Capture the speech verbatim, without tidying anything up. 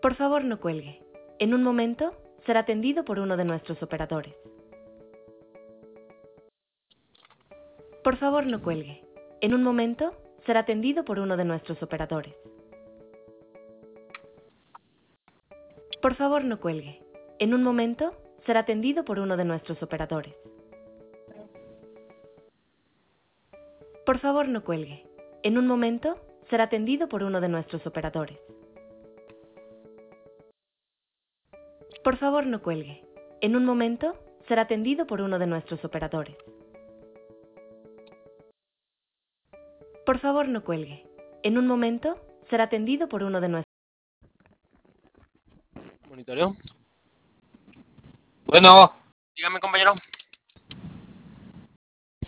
Por favor, no cuelgue. En un momento será atendido por uno de nuestros operadores. Por favor, no cuelgue. En un momento será atendido por uno de nuestros operadores. Por favor, no cuelgue. En un momento será atendido por uno de nuestros operadores. Por favor, no cuelgue. En un momento será atendido por uno de nuestros operadores. Por favor, no cuelgue. En un momento será atendido por uno de nuestros operadores. Por favor, no cuelgue. En un momento será atendido por uno de nuestros... Monitoreo. Bueno, Dígame, compañero.